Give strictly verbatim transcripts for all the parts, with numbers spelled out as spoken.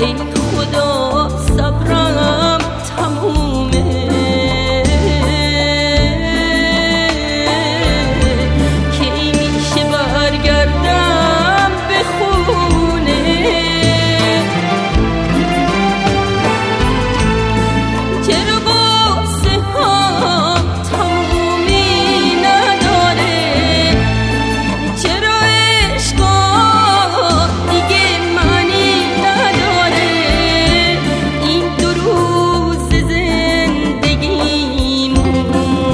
ای خدا صبرم تمومه، کی میشه برگردم به خونه؟ چرا قصه ها تمومی نداره؟ چرا عشقا دیگه معنی نداره؟ این دو روز زندگیمون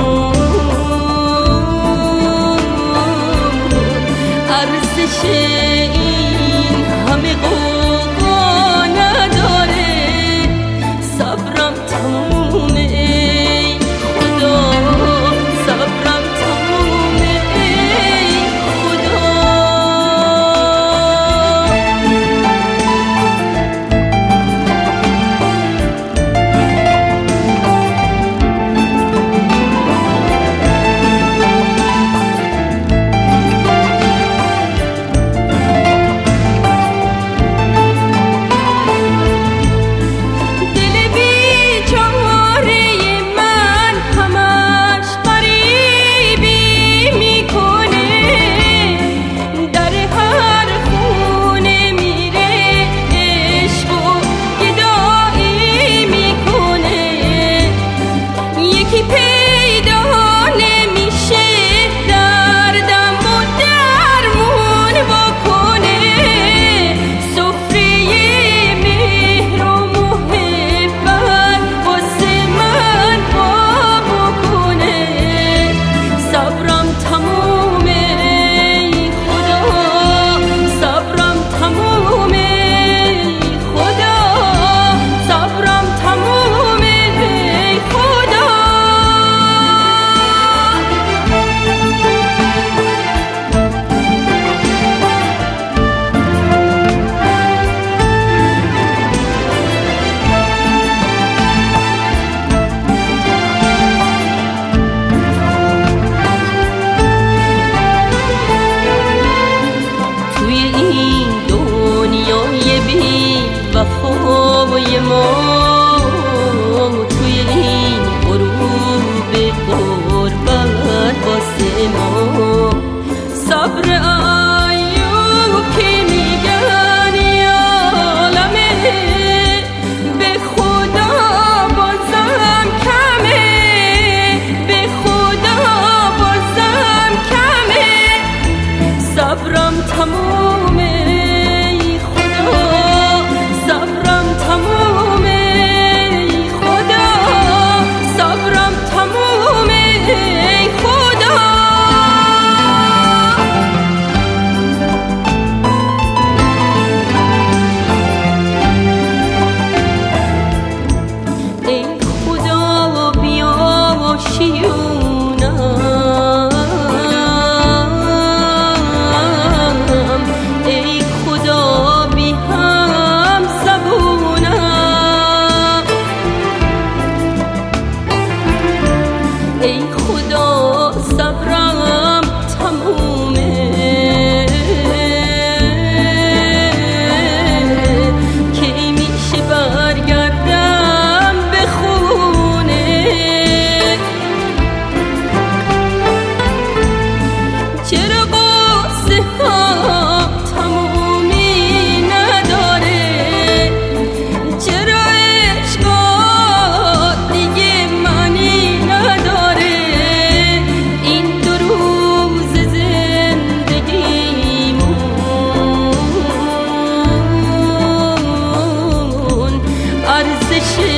ارزش این همه قوقا نداره. صبرم تمومه ای خدا، صبرم تمومه ای خدا. دل بیچاره من همش غریبی میکنه، در هر خونه میره عشق و گدایی میکنه. یکی پیدا نمیشه دردم و درمون بکنه، سفره مهر و محبت واسه من وا بکنه. صبرم تمومه ای خدا، صبرم تمومه ای خدا، صبرم تمومه ای خدا. توی این دنیای بی وفای ما، توی این غروب غربت واسه ما، صبر ایوب که میگن یالمه، به خدا بازم کمه، به خدا بازم کمه. صبرم تمومه ای خدا، صبرم تمومه ای خدا، صبرم تمومه ای خدا. ای خدا بیا شیونم، ای خدا بی هم زبونم، ای خدا صبرم تمومه، کی میشه برگردم به خونه؟ چرا قصه ها تمومی نداره؟ چرا عشقا دیگه معنی نداره؟ این دو روز زندگیمون ارزش